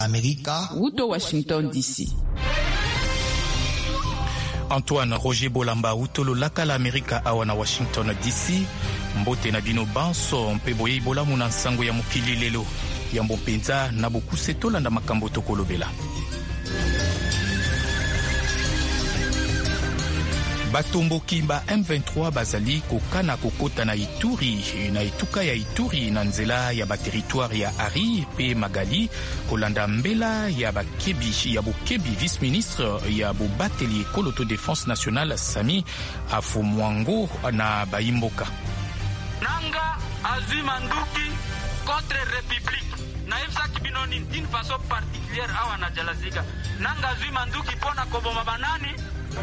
Amerika uto Washington DC. Antoine Roger Bolamba utolo laka la Amerika awa na Washington DC. Mbote na bino banso mpe boye bolamu na nsango ya mokili lelo. Yambo penza na bokuse tolanda makambo tokolobela. Batomboki ba M23 bazali kokana kokota na Ituri na etuka ya Ituri na nzela ya ba territoire ya Ari pe Magali kolanda mbela ya bakebi ya bokebi vice-ministre ya bobateli ekolo défense nationale Sami Afomwango na Baimboka. Nanga azima nduki contre république na ifsa kibinoni d'une façon particulière awa na jalazika nanga azima nduki pona koboma banani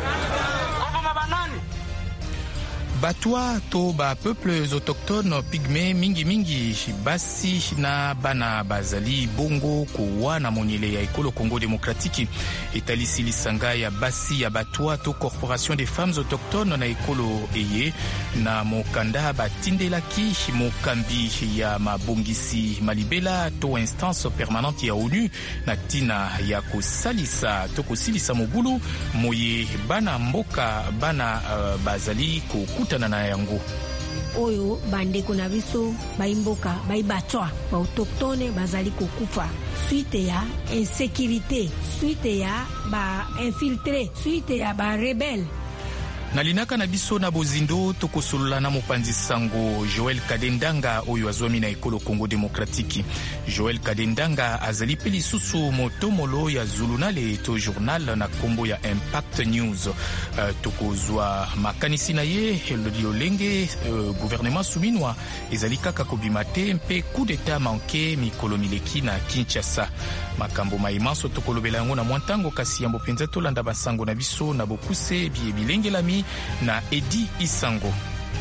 Batwa to ba peuples autochtones pygmées mingi basi na bana bazali bongo kuwa na monyele ya ekolo Congo démocratique etalisi lisanga ya basi ya Batwa to corporation des femmes autochtones na ekolo eye na mokanda batindelaki mokambi ya mabongisi malibela to instance permanente ya ONU na tina ya kosilisa mobulu moye bana mboka bana bazali kokutana na yango oyo bandeko na biso baimboka baibatwa ba autochtone bazali kokufa suite ya insécurité, suite ya ba infiltré, suite ya ba rebelle. Nalinaka na biso na bozindo tokosolola na mopanzi sango Joël Kadendanga oyo azwami na ekolo Congo démocratique. Joël Kadendanga azali pe lisusu motomolo ya Zulunale to journal na kombo ya Impact News. Tokozwa makanisi na ye lolenge gouvernement suminwa ezali kaka kobima te mpe coup d'état manqué mikolo mileki na Kinshasa. Makambo maimanso tokolobela yango na mwantango kasi yambo penza tolanda basango na biso na bokuse bilengelami na Edi Isango.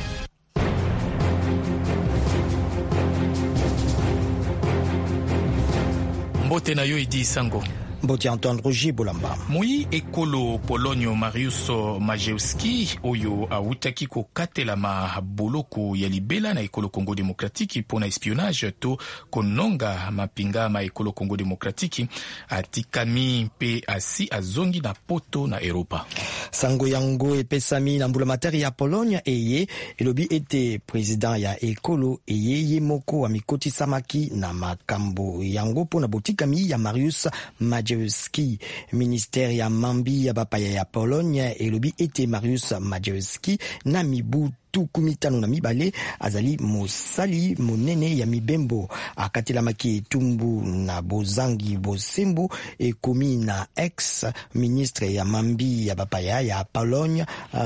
Mbote na yo Edi Isango. Mbote Antoine Roger Bolamba. Moi ekolo Polonio Mariusz Majewski oyo awutaki kokatela maboloko ya libela na ekolo Congo démocratique pona espionnage to kononga mapinga ma ekolo Congo démocratique atikami pe asi azongi na poto na Europa. Sango yango epesami na mbula materi ya Pologne eye elobi ete président ya ekolo eye moko wa mikoti samaki na makambo yango pona botikami ya Mariusz Majewski. Ministère ya mambi ya bapaya ya Pologne elobi ete Mariusz Majewski na mibu kumitano na mibale azali mosali monene ya mibembo akatelamaki etumbu na bozangi bosembo ekomi na ex ministre ya mambi ya bapaya ya Pologne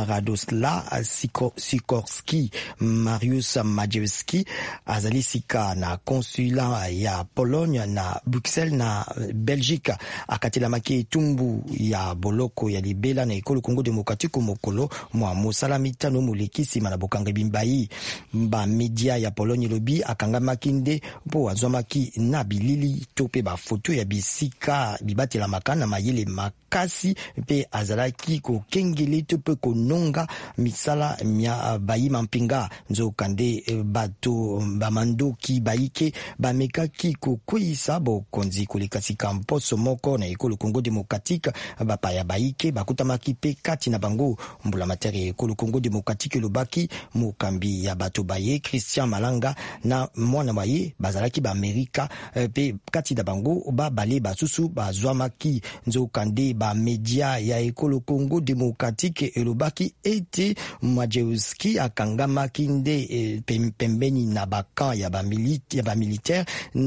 Radoslaw Sikorski. Mariusz Majewski azali sika na consulat ya Pologne na Bruxelles na Belgique akatelamaki etumbu ya boloko ya libela na ekolo Congo démocratique mokolo mwa mosala mitano molekisi na bokanga bimbai ba media ya Pologne lobi akangamaki nde po azwamaki na bilili to pe ba photo ya bisika bibatela makana mayele makasi pe azalaki ko kengele to pe kononga misala mia bayima mpinga nzokande bato bamandoki baike bamekaki ko kwisa bo konzi kolekasika mposo moko na ekolo Congo démocratique bapaya baike bakutamaki pe kati na bango mbula materi ekolo Congo démocratique lobaki mokambi ya bato baye Christian Malanga na mwana baye bazalaki ba Amerika pe kati da bango ba bale basusu bazwamaki nzokande ba media ya ekolo Congo démocratique elobaki ete Majewski akangamaki nde pembeni na bakan ya ba militaire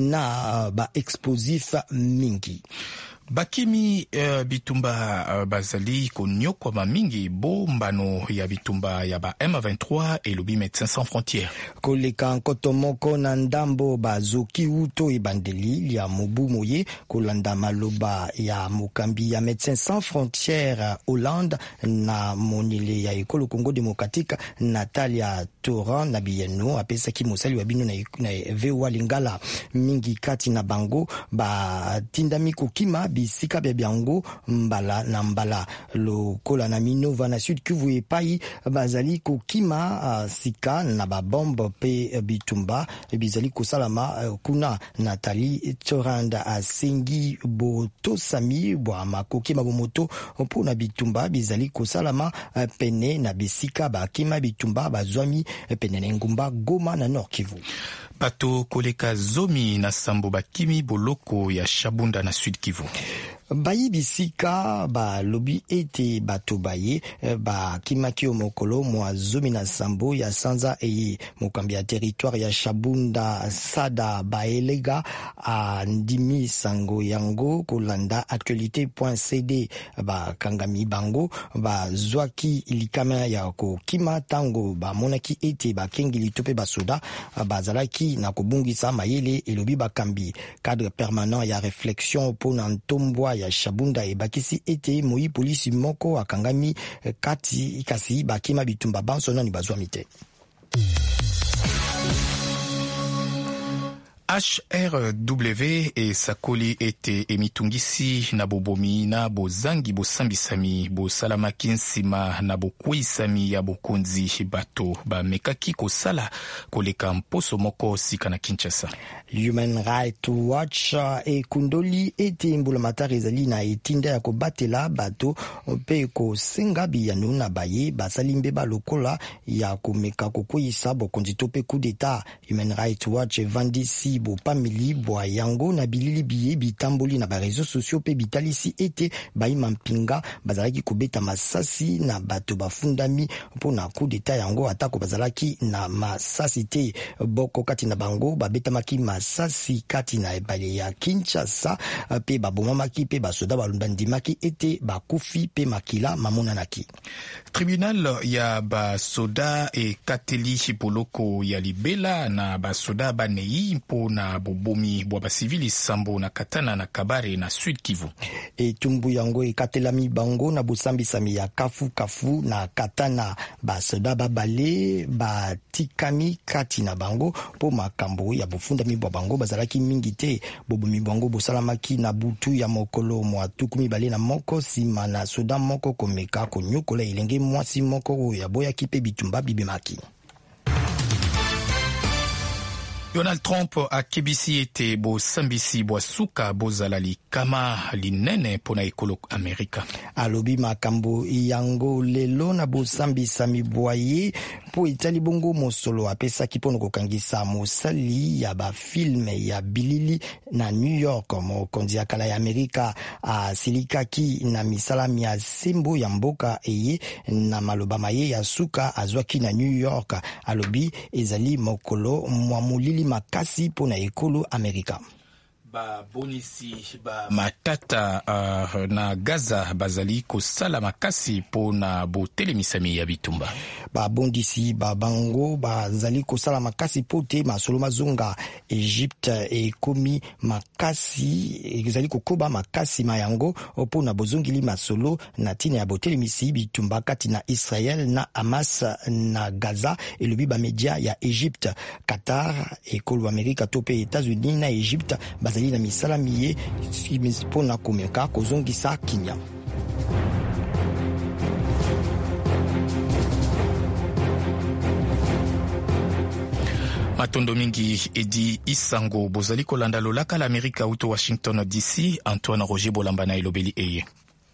na ba explosif mingi. Bakimi bitumba bazali konyokwa mamingi bombano ya bitumba ya ba M23 elobi Médecins Sans Frontières. Koleka nkotomoko na ndambo bazoki uto ebandeli ya mobu moye kolanda maloba ya mokambi ya Médecins Sans Frontières Hollande na monile ya ekolo Congo démocratique Natalia Toran na bieno apesaki mosali wa bino na VOA Lingala mingi kati na bango ba tindami kokima bisika bya biango mbala na mbala lokola na Minova na Sud Kivu epai bazali kokima sika na babombe pe bitumba bizali kosalama kuna. Nathalie Choranda asengi botosami bwa makokima bomoto mpona bitumba bizali kosalama pene na bisika bakima bitumba bazwami pene na ngumba Goma na Nord Kivu. Bato koleka zomi na sambo bakimi boloko ya Shabunda na Sud Kivu. Bayi bisika ba lobi ete bato baye ba kimaki mokolo mwa zomi na sambo ya sanza eye mokambi ya territoire ya Shabunda Sada baelega a ndimi sango yango kolanda actualité.cd ba kangami bango ba zwaki likama ya ko kima tango ba monaki ete ba kengili tope basoda bazalaki na kobungisa mayele elobi bakambi cadre permanent ya réflexion pona ntombwa ya Shabunda ebakisi ete moi polisi moko akangami kati kasi bakima bitumba banso nani bazwami te. HRW esakoli ete emitungisi na bobomi na bozangi bosambisami bosalamaki nsima na bokweisami ya bokonzi bato bamekaki kosala koleka mposo moko sika na Kinshasa. Human Rights Watch ekundoli ete mbulamatari ezali na etinda ya kobatela bato pe kosenga biyano na baye basalimbe balokola ya komeka kokweyisa bokonzi to pe coup d'etat. Human Rights Watch evandisi bopamili bwa yango na bilili biye bitamboli na barezo sociaux pe bitalisi ete baima mpinga bazalaki kobeta masasi na bato bafundami mpona coup d'etat yango atako bazalaki na masasi te. Boko kati na bango babetamaki masasi kati na ebale ya Kinshasa pe babomamaki pe basoda balundandimaki ete bakufi pe makila mamonanaki. Tribunal ya basoda ekateli boloko ya libela na basoda banei mpona bobomi bwa basivili sambo na Katana na Kabare na Sud Kivu. Etumbu yango ekatelami bango na bosambisami ya kafu na Katana basoda babale batikami kati na bango po makambo ya bofundami bwa bango bazalaki mingi te. Bobomi bango bosalamaki na butu ya mokolo mwa tukumi bale na moko sima na soda moko komeka konyokola elenge mwasi moko ya boya kipe bitumba bibemaki. Donald Trump akebisi ete bosambisi bwa suka bozalali kama linene pona ekolo Amerika. Alobi makambo yango lelo na bosambisami bwaye po itali bongo mosolo apesaki pono kokangisa mosali ya ba filme ya bilili na New York. Mokonzi ya kala ya Amerika asilikaki na misalami ya sembo ya mboka eye na maloba maye ya suka azwaki na New York. Alobi ezali mokolo mwa mulili makasi pona ekolo Amerika. Bonisi matata na Gaza bazali kosala makasi pona botelemisami ya bitumba. Bondisi bango bazali kosala makasi pote masolo mazonga Egypte ekomi makasi ezali kokoba makasi mayango pona bozongili masolo na tina ya botelemisi bitumba kati na Israel na Hamas na Gaza. Elobi ba media ya Egypte, Qatar, ekolo Amerika tope Etats-Unis na Egypte bazali na misalamiye pona komeka kozongisa kinya. Matondo mingi edi isango bozali kolanda lolaka la Amerika uto Washington DC. Antoine Roger Bolamba na elobeli eye.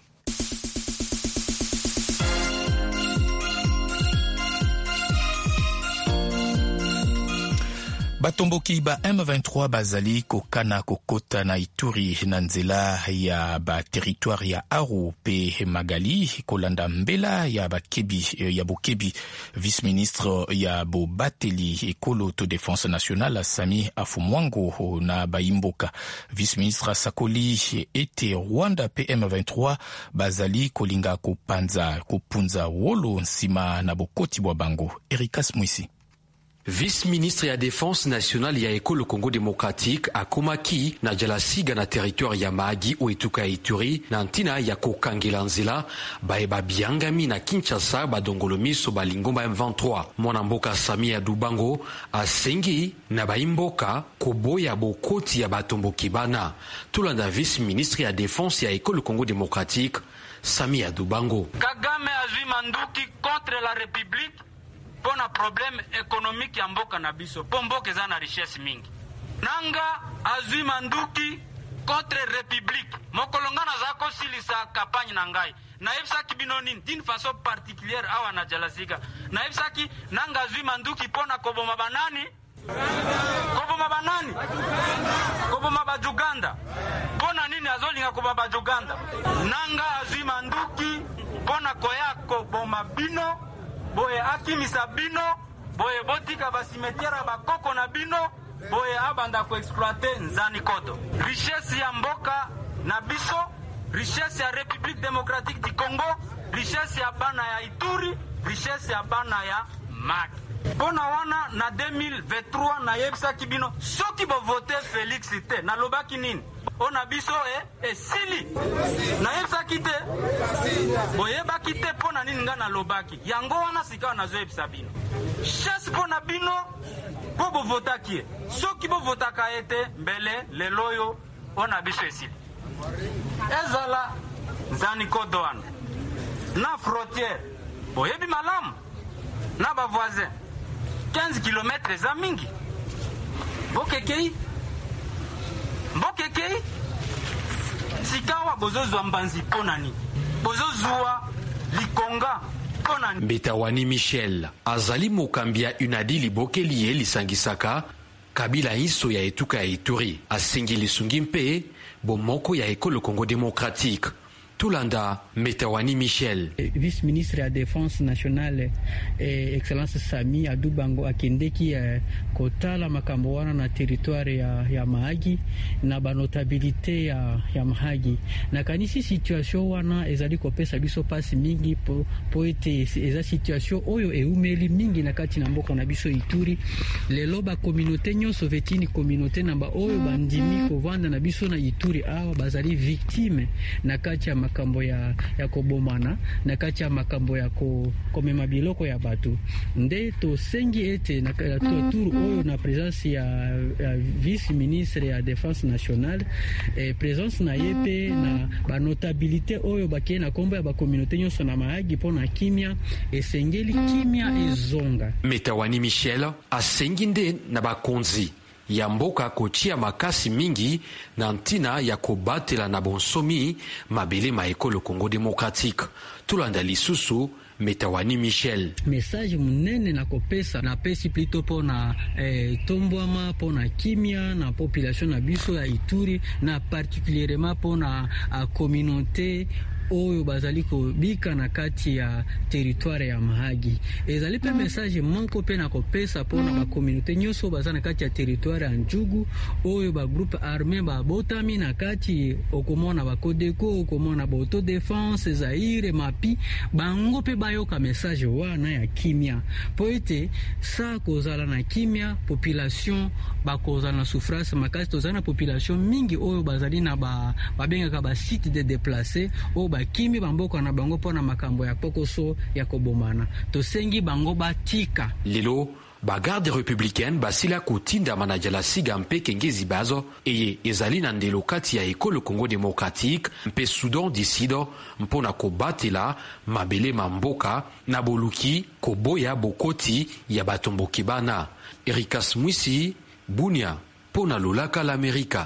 Batomboki ba M23 bazali kokana kokota na Ituri na nzela ya ba territoire ya Aru pe Magali kolanda mbela ya bakebi ya bokebi. Vice-ministre ya Bobateli ekolo to défense nationale Sami Afumwango na Baimboka. Vice-ministre Sakoli ete Rwanda pe M23 bazali kolinga kopunza wolo nsima na bokoti bwa bango. Erikas Mwisi. Vice-ministre ya Défense nationale ya Ekolo Congo Démocratique akomaki na jalasiga na territoire ya Mahagi oetuka Ituri na ntina ya kokangela nzela baeba biangami na Kinshasa badongolo miso balingomba M23. Mwanamboka Samia Dubango asengi na baimboka koboya bokoti ya batomboki bana. Tulanda vice-ministre ya Défense ya Ekolo Congo Démocratique Samia Dubango. Kagame azwi manduki contre la République pona problème économique ya mboka na biso. Po mboka eza na richesse mingi. Nanga azwi manduki contre République. Mokolongana zako silisa campagne na ngai. Na yebsaki binoni d'une façon particulière awa na jalasika. Na yebsaki nanga azwi manduki pona koboma banani? Koboma banani? Koboma bajuganda. Pona nini azolinga koboma bajuganda? Nanga azwi manduki pona koyako boma bino. Boye akimisa bino, boye botika basimetiara bakoko na bino, boye abanda ko exploiter nzani kodo. Richesse ya mboka na biso, richesse ya République démocratique du Congo, richesse ya bana ya Ituri, richesse ya bana ya Mahagi. Pona wana na 2023 na yebisa kibino soki bo voter Félix te na lobaki nini ona biso sili na yebisa kite boyeba kite pona nini nga na lobaki yango wana sika na zo yebisa bino chasse pona bino bo votaki soki bo votaka ete mbele leloyo ona biso sili ezala nzani kodoana na frontière boyebi malamu na ba voisin 15 km za mingi. Mbokekei sikawa bozozwa mbanzi ponani. Bozozwa likonga ponani. Mbetawani Michel azali mokambia unadili bokeliye lisangisaka kabila iso ya etuka ya Ituri asengi lisungi mpe bomoko ya Ekolo Congo Démocratique. Tulanda Mbetawani Michel. Vice-ministre ya Défense nationale Excellence Samia Dubango akendeki kotala makambo wana na territoire ya Mahagi na banotabilité ya Mahagi. Na kanisi situation wana ezali kopesa biso pasi mingi po ete eza situation oyo eumeli mingi na kati na mboka na biso Ituri. Lelo ba communauté nyonso vetini communauté namba oyo bandimi kovanda na biso na Ituri awa bazali victime na kati ya makambo ya kobomana na kati ya makambo ya komema biloko ya bato. Nde to sengi ete na tour oyo na présence ya vice-ministre ya Défense nationale présence na yepe na ba notabilité oyo bakie na kombo ya ba communauté nyonso na Mahagi pona kimia esengeli kimia ezonga. Mbetawani Michel asengi nde na bakonzi ya mboka kotia makasi mingi na ntina ya kobatela na bonsomi mabele ma Ekolo Congo Démocratique. Tulanda lisusu Mbetawani Michel. Message munene na kopesa na pesi plutôt pona tombwama pona kimia na population na biso ya Ituri na particulièrement pona communauté oyo bazali kobika na kati ya territoire ya Mahagi. Ezali pe message manko pe na kopesa pona ba communauté nyonso bazana na kati ya territoire ya Njugu oyo ba groupe armé ba botami na kati okomona ba Kodeko okomona ba autodéfense Zaire Mapi bango pe bayoka message wana ya kimia po ete sa kozala na kimia population ba kozala na souffrance makasi tozana population mingi oyo bazali na ba bengaka ba site de déplacés o kimi bamboka na bango pona makambo ya pokoso ya kobomana tosengi bango batika. Lelo bagarde républicaine basila kotinda manajala siga mpe kengezi bazo eye ezali na ndelo kati ya Ekolo Congo Démocratique mpe Soudan disido mpona kobatela mabele mamboka na boluki koboya bokoti ya batomboki bana. Erikas Mwisi Bunia pona lolaka l'Amerika.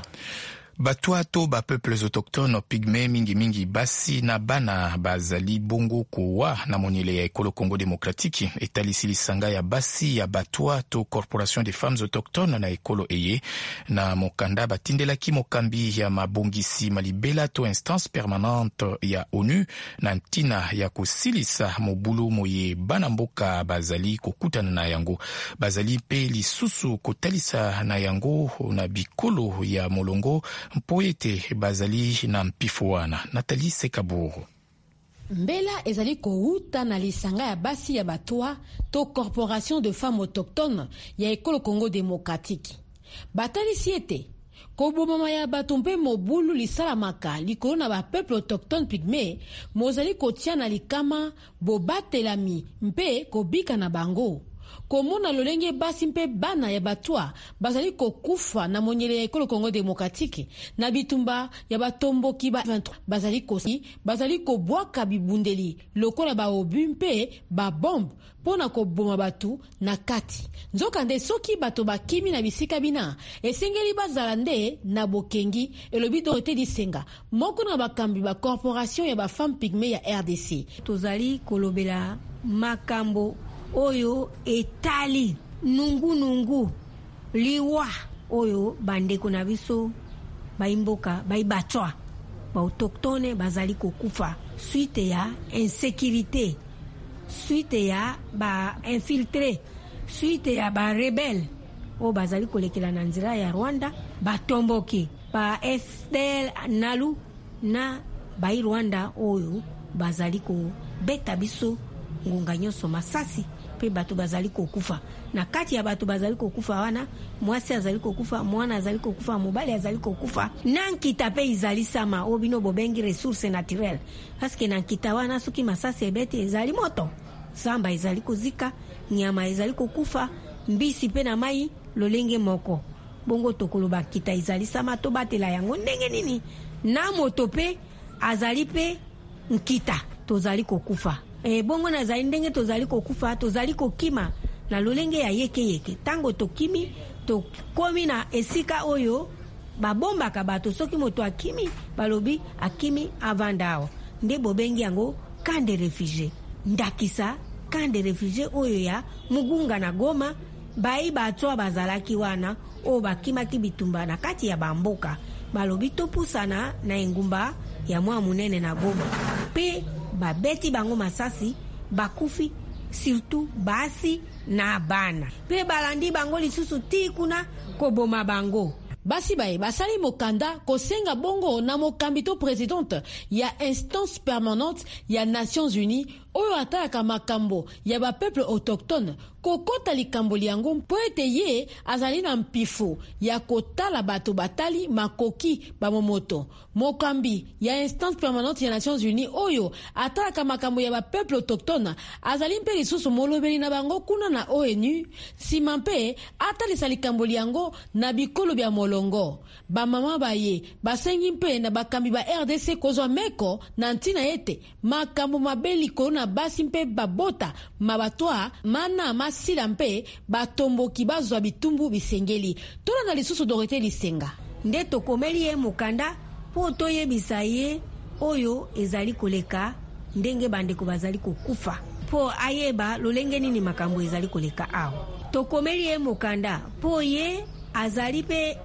Batuato ba peuples autochtones pygmée mingi basi na bana bazali bongo kowa na moniele ya Ekolo Congo Démocratique etalisi lisanga ya basi ya Batuato Corporation des femmes autochtones na Ekolo eye na mokanda batindelaki mokambi ya mabongisi malibela to instance permanente ya ONU na ntina ya kosilisa mobulu moye bana mboka bazali kokutana na yango bazali pe lisusu kotalisa na yango na bikolo ya molongo mpo ete bazali na mpifu wana. Nathalie Sekaburu. mbela ezali kouta na lisanga ya basi ya batwa to corporation de femmes autochtones ya ekolo Congo démocratique. Batalisi ete kobomama ya bato mpe mobulu lisalamaka likolo na bapeuple autochtone pygmée mozali kotia na likama bobatelami mpe kobika na bango. Komona lolenge basi mpe bana ya batwa bazali kokufa na monyele ya ekolo Congo démocratique na bitumba ya batomboki ba 23 bazali kobwaka bibundeli lokola baobu mpe babombe pona koboma batu na kati. Nzokande soki bato bakimi na bisika bina esengeli bazala nde na bokengi elobi Dorothée Lisenga moko na bakambi ba corporation ya ba femme pygmée ya RDC. Tozali kolobela makambo oyo etali nungu liwa oyo bandeko na biso baimboka baibatwa ba autochtone bazali kokufa suite ya insécurité, suite ya ba infiltré, suite ya ba rebelle o bazali kolekela na nzira ya Rwanda batomboki ba FDL nalu na bai Rwanda oyo bazali ko beta biso ngonga nyonso masasi pe bato bazali kokufa. Na kati ya bato bazali kokufa wana mwasi azali kokufa, mwana azali kokufa, mobali azali kokufa. Nankita pe izali sama obino bobengi ressources naturelles parce que nankita wana soki masasi ebete ezali moto, samba ezali kozika, nyama ezali kokufa, mbisi pe na mai lolenge moko. Bongo tokoloba kita ezali sama to batela yango ndenge nini na moto pe azali pe nkita tozali kokufa. Bongo na zali ndenge tozali kokufa, tozali kokima na lolenge ya yeke tango tokimi tokomi na esika oyo babombaka bato soki moto akimi balobi akimi avandao nde bobengi yango camp de réfugiés. Ndakisa camp de réfugiés oyo ya Mugunga na Goma bai batwa bazalaki wana o bakimaki bitumba na kati ya bamboka balobi topusana na engumba ya mwa munene na Goma pe babeti bango masasi bakufi surtout basi na bana pe balandi bango lisusu ti kuna koboma bango. Basi bae basali mokanda kosenga bongo na mokambi to présidente ya instance permanente ya Nations Unies oyo ataka makambo ya ba peuple autochtone kokota likambo liango mpo ete ye azali na mpifo ya kotala bato batali makoki bamomoto. Mokambi ya instance permanente ya Nations Unies oyo ataka makambo ya ba peuple autochtone azali mpe lisusu molobeli na bango kuna na ONU sima mpe atalisa likambo liango na bikolo bya molongo. Ba mama baye basengi mpe na bakambi ba RDC kozwa meko na ntina ete makambo mabeli kona basi mpe babota mabatwa mana masila mpe batomboki bazwa bitumbu bisengeli. Tola na lisusu Dorothée Lisenga nde tokomeli ye mukanda po toyebisa ye oyo ezali koleka ndenge bandeko bazali kokufa po ayeba lolenge nini makambo ezali koleka awo. Tokomeli ye mukanda po ye azali pe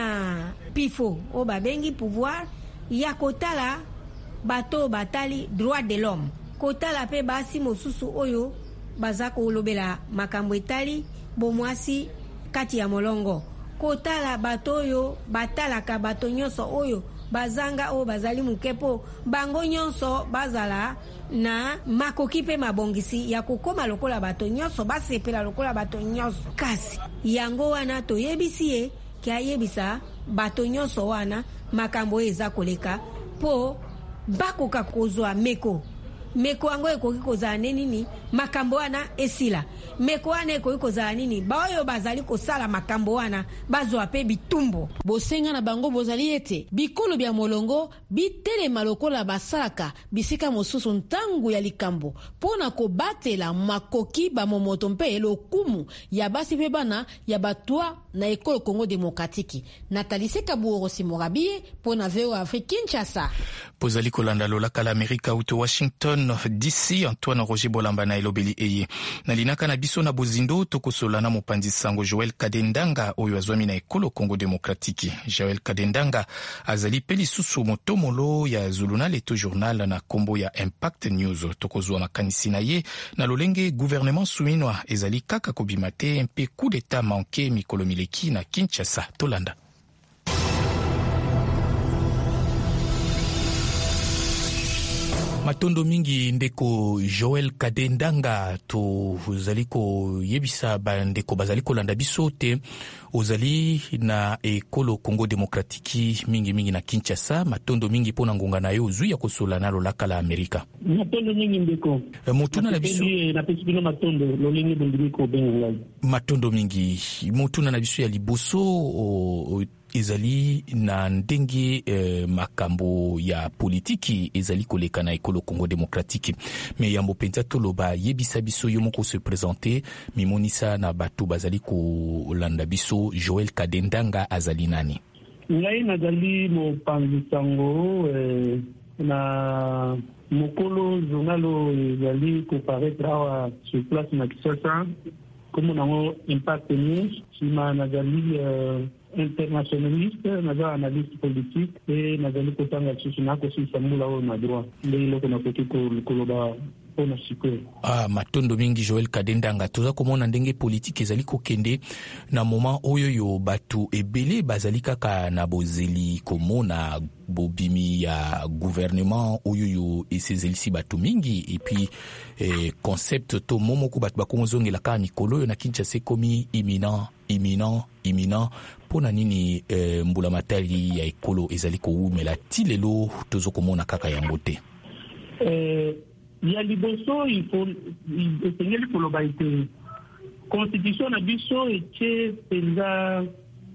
na pifo o babengi pouvoir ya kotala bato batali droit de l'homme, kotala pe basi mosusu oyo bazako olobela makambo etali bomwasi kati ya molongo, kotala bato oyo batalaka bato nyonso oyo bazanga o bazali mukepo bango nyonso bazala na makoki pe mabongisi ya kokoma lokola bato nyonso basepela lokola bato nyonso. Kasi yango wana toyebisi ye ki ayebisa bato nyonso wana makambo eza koleka po bakoka kozwa meko ango ekoki kozala nini makambo wana esila meko wana ekoki kozala nini baoyo bazali kosala makambo wana bazwa pe bitumbo. Bosenga na bango bozali ete bikolo bya molongo bitelema lokola basalaka bisika mosusu ntangu ya likambo pona kobatela makoki bamomoto mpe lokumu ya basi pe bana ya batwa na ekolo Congo démocratique. Nathalie Sekabuorosi Morabie pona VOA Afrique Kinshasa. Pozali kolanda lolaka la Amerika uto Washington DC. Antoine Roger Bolamba na elobeli eye na linaka na biso na bozindo tokosola na mopanzi sango Joël Kadendanga oyo azwami na ekolo Congo démocratique. Joël Kadendanga azali peli susu motomolo ya Zuluna Leto journal na kombo ya Impact News. Tokozwa makanisi na ye na lolenge gouvernement suinwa ezali kaka kobimate mpe coup d'état manqué mikolo mileki na Kinshasa. Tolanda. Matondo mingi ndeko Joel Kadendanga to zaliko yebisa ba ndeko bazaliko landa biso te ozali na ekolo Congo Demokratiki mingi na Kinshasa. Matondo mingi pona ngonga na yo zui ya kosola na lolaka la Amerika. Matondo mingi ndeko mutuna na biso na pesipino matondo lolingi bondimiko benga matondo mingi mutuna na biso ya liboso ezali na ndenge makambo ya politiki ezali koleka na ekolo Congo Demokratiki. Me yambo penza toloba yebisa biso yo moko se présenter mimonisa na batu bazali kolanda biso. Joel Kadendanga azali nani? Ngai nazali mopanzi sango na mokolo journalo ezali koparaître awa sur place na Kinshasa comme nango Impact News. Sima nazali internationaliste, naza analyste politique et nazali kotanga chisuna ko sisa mula o na droit ndelo kona kotiko koloba ona sikwe. Matondo mingi Joel Kadendanga toza komona ndenge politique ezali kokende na moment oyo yo batu ebele bazali kaka na bozeli komona bobimi ya gouvernement oyo yo esezelisi batu mingi et puis concept to momo ko batu bakomozongela ka mikolo yo na Kinshasa komi imminent pona nini mbula matari ya ekolo ezali koumela tilelo tozo komona kaka yango te. Ya liboso il faut essayer pour l'obéité constitution na biso et penza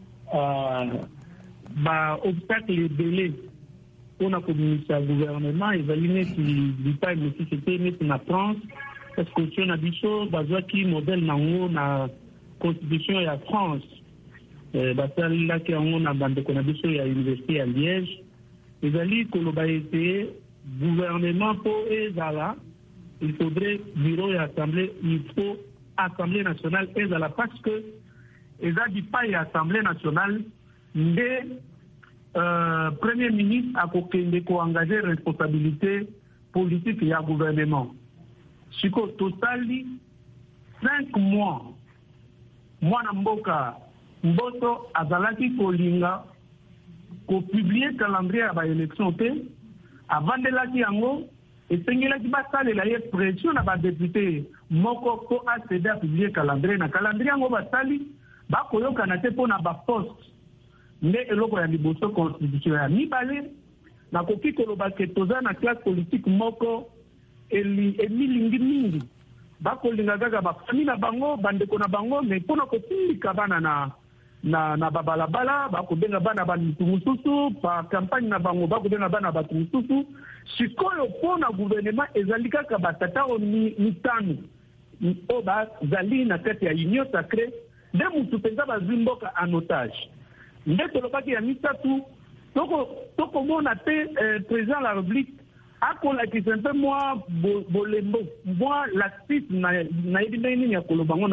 ba obstacle délai on a communiqué au gouvernement evalué qui l'État et société net na France parce que constitution na biso bazwa ki modèle nango na constitution ya France basali la ki on a bande ko na biso ya université à Liège ezali ko l'obéité gouvernement pour ezala il faudrait bureau et assemblée, il faut assemblée nationale ezala parce que eza di pas assemblée nationale nde premier ministre a kokende ko engager responsabilité politique ya gouvernement siko totali 5 mois mwana mboka mboto azalaki kolinga ko publier calendrier ba élection te avandelaki yango esengelaki basalela ye pression na badepute moko ko accéder à publier calendrier na calendrier yango basali bakoyokana te mpo na baposte nde eloko ya liboso constitution ya mibale nakoki koloba ke toza na classe politique moko emilingi mingi bakolinga kaka bafami na bango bandeko na bango me mpona kotindika bana na babalabala bakobenga bana bato mosusu pa campagne na bango bakobenga bana bato mosusu sikoyo mpona gouvernement ezali kaka batata o mitano o bazali na kati ya union sacrée nde mutu mpenza bazwi mboka en otage nde tolobaki ya misatu tokomona te président la république akolakisa mpe mwa bolembo mwa laxisme nayebi ndenge nini ya koloba ngo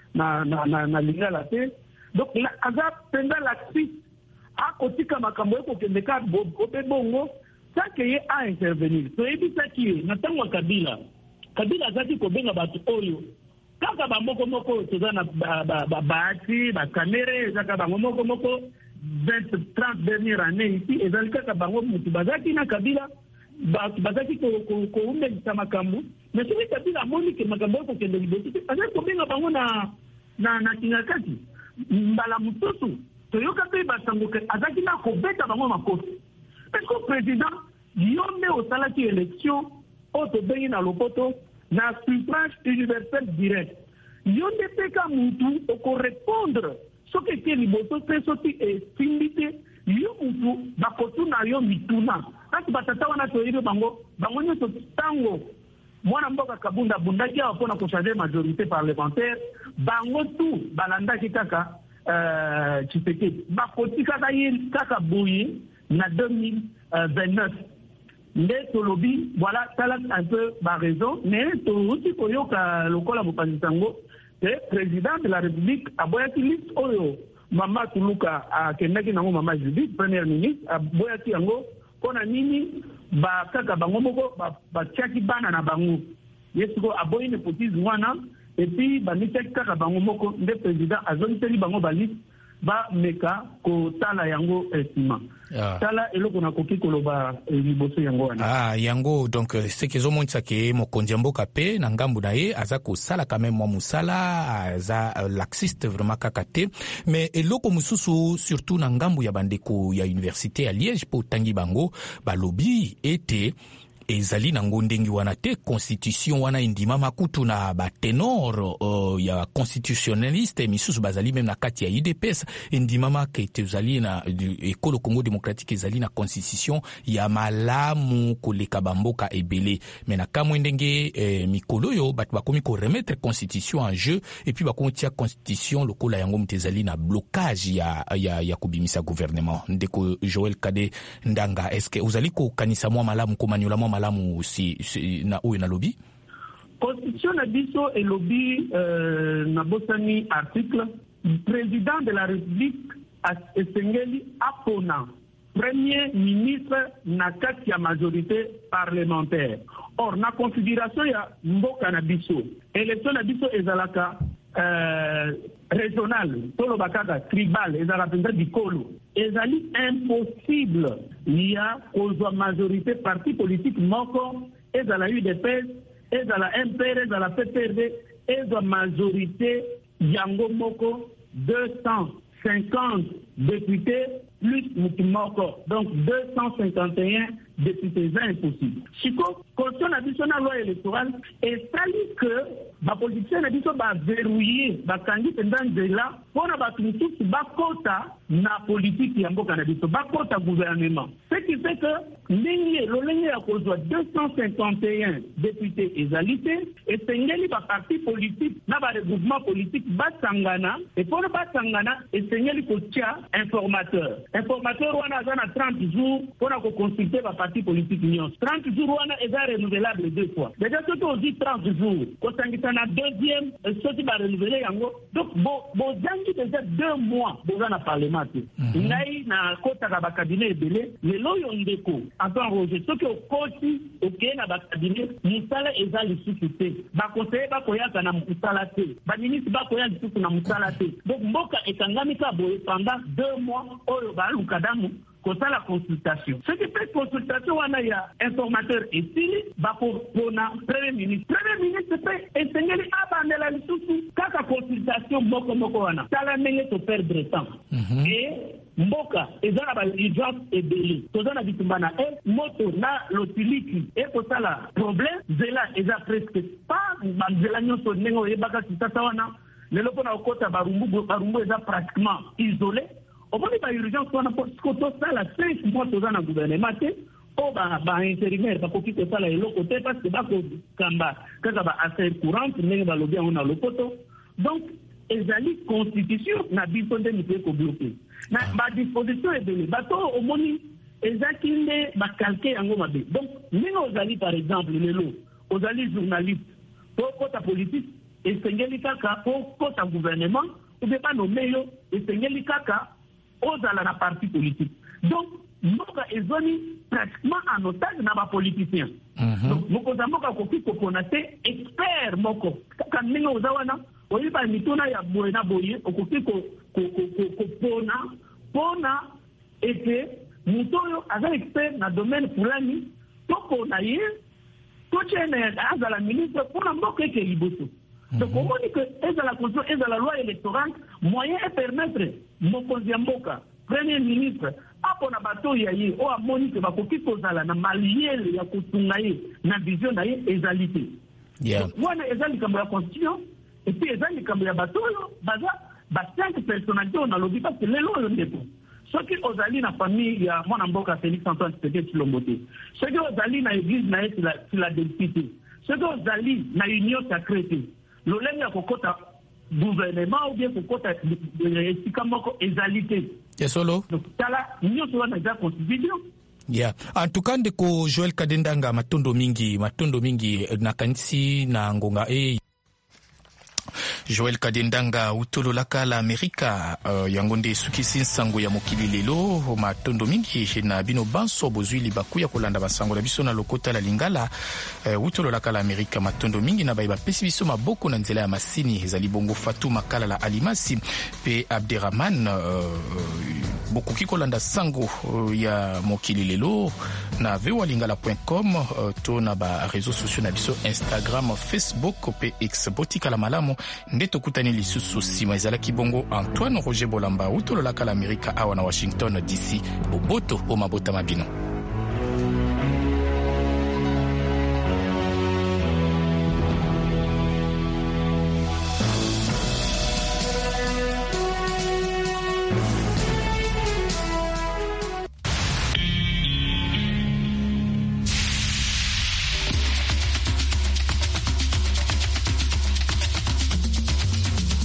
na lingala te donc aza mpenza laxisme akotika makambo ekokende ka obe bongo sake ye a intervenir toyebisaki ye na ntango ya kabila azaki kobenga bato oyo kaka bamoko oyo toza na baati bakamere ezaka bango moko 20-30 dernière année ici ezali kaka bango mutu bazaki na kabila bazaki koumbelisa makambo mais soki kabila amoni ke makambo ekokende liboso te azali kobenga bango na kingakati mbala mosusu toyoka mpe basango ke azaki na kobeta bango makofi parce que président yo nde osalaki élection oyo tobengi na lopoto na suffrage universel direct yo nde mpe ka mutu okorépondre soki eke liboso te soki esimbi te yo mutu bakotuna yo mituna kasi batata wana toyebi bango nyonso ntango mwana mboka Kabunda abundaki awa mpona kochange majorité parlementaire bango tu balandaki kaka Tshisekedi bakotikaka ye kaka boye na 2029 nde tolobi voilà tala un peu ba raison mais touti koyoka lokola mopanzi sango te président de la république aboyaki liste oyo mama Tuluka akendaki nango mama Judith première ministre aboyaki yango mpona nini bakaka bango moko batiaki bana na bango ye siko aboyi nepotisme wana epuis bamitiaki kaka bango moko nde président azongiseli bango baliste ba meka ko tala yango estima. Tala eloko na koki koloba liboso yango wana. Yango donc ce que zo monisa ke mokonzi mboka pe na ngambu na ye aza ko sala quand même musala aza laxiste vraiment kakate, mais eloko mususu surtout na ngambu ya bandeko ya université ya Liège po tangi bango balobi ete ezali na ngondengi wana te constitution wana indima makutu na ba tenor ya constitutionnaliste misusu bazali même na kati ya UDPS indima makete ezali na ekolo Congo démocratique ezali na constitution ya malamu koleka bamboka ebele mais na kamwe ndenge mikolo yo batu bakomi ko remettre constitution en jeu et puis bakomi tia constitution lokola yango mtezali na blocage ya kubimisa gouvernement. Ndeko Joël Kadendanga, est-ce que uzali ko kanisa mwa malamu ko maniola mwa malamu si na uwe na lobby? Constitution na biso et lobby na bosani article président de la République esengeli apona premier ministre na kati ya majorité parlementaire. Or na configuration ya mboka na biso élection na biso ezalaka régional, tolo bakaka tribal, ezala penza dikolo. Ezali impossible liya kozwa majorité parti politique moko, ezala UDPS, ezala MPR, ezala PPRD, ezwa majorité yango moko 250 députés plus Moutimoko. Donc 251 députés, c'est impossible. Chico, constitution nationale loi électorale, et ça dit que la politique nationale va verrouiller, va candidater dans de là, pour la politique, va quota na politique yambo canabiso, va quota gouvernement. Ce qui fait que l'Olengé a causé 251 députés égalité, et Sengeli va parti politique, n'a pas de mouvement politique, va Sangana, et pour le Sangana, et Sengeli Kotia, informateur. Informateur, on a 30 jours, pour la consulter la parti politique union. 30 jours, on a renouvelable 2 fois. Déjà, ce qu'on dit 30 jours, quand on a deuxième, ce qui va renouveler, donc, bon, déjà 2 mois, dans le Parlement. Il y a un côté de cabinet belé, les loyaux ndeko, Antoine Roger, ce qui est au côté, dans le cabinet, Moussala est à l'issue. Ba conseiller, ba koyaka na Moussala te. Ba ministre, ba koyaka l'issue na Moussala te. Donc, Mboka est en gamika boye pendant 2 mois, oyo ba lukadamu. Comme la consultation. Ce qui fait consultation, on a informateur ici, pour le Premier ministre. Premier ministre peut enseigner à la liste quand la consultation, moko wana. Ça la mène de perdre temps. Et Mboka, et dans la urgence et belé. Tout ça, on a dit que moto, na, l'otiliki, et pour ça, le problème, c'est là, ils ont presque pas, zela nyonso, nengo, et baka, si ça, wana, le loco na okota, barumbu, ils pratiquement isolé. Au moment de l'urgence, on a posé ça la 5 mois dans le gouvernement, on va intérimaire, parce que ça là est l'autre côté, parce que quand ça va assez courante, on a le poteau. Donc, les constitution n'a besoin de nous bloquer. Ma disposition est donnée. Bateau au moni, les acquis va calquer en gomme. Donc, nous aux par exemple, les lots, aux alliés journalistes, pour côté politique, et Sengeli Kaka, pour côté gouvernement, ou bien pas nommer, et Sengeli Kaka, aux à la partie politique. Donc, nous avons pratiquement en otage dans les politiciens. Donc, nous avons fait expert. Quand nous avons fait un mitona ya boena boye, pona et mutoyo aza expert na domaine fulani, toko na ye, tochene azala ministre pona mboka eke liboso. Donc, on dit que la Constitution et la loi électorale, moyen est permettre Mokonzi Mboka, Premier ministre, après na bateau yaye, ou à Monique, bakoki kozala na maliel ya kutungaye, na vision na ye, égalité. Donc, moi, ezali kambo la Constitution, et puis ezali kambo ya bateau, baza, 5 personnalités, on a lobby, parce que les lois, ceux qui ozali na famille, il y a mon Mboka Félix Antoine Tshisekedi Tshilombo. Ceux qui ozali na église, na la densité. Ceux qui ozali na union sacrée. L'olène ya kokota gouvernement ou bien kokota esikamoko égalité. Solo. Donc tala nyo so na za constitution. Yeah. En tout cas ndeko Joël Kadendanga matondo mingi na kanisi na ngonga Joel Kadendanga utololaka la Amerika yangonde sukisi nsango ya mokili lelo matondo mingi na bino banso bozwili bakuya kolanda basango na biso na lokota la lingala utololaka la Amerika matondo mingi na baiba pesi biso maboko na nzela ya masini ezali bongo Fatou Makala la Alimasi pe Abderrahman bokuki kolanda sango ya mokili lelo na vewalingala.com to na ba réseaux sociaux na biso Instagram, Facebook pe X botika la malamu ndeto kutani lisusu sima ezalaki bongo Antoine Roger Bolamba utololaka la Amerika awa na Washington DC boboto o mabota mabino.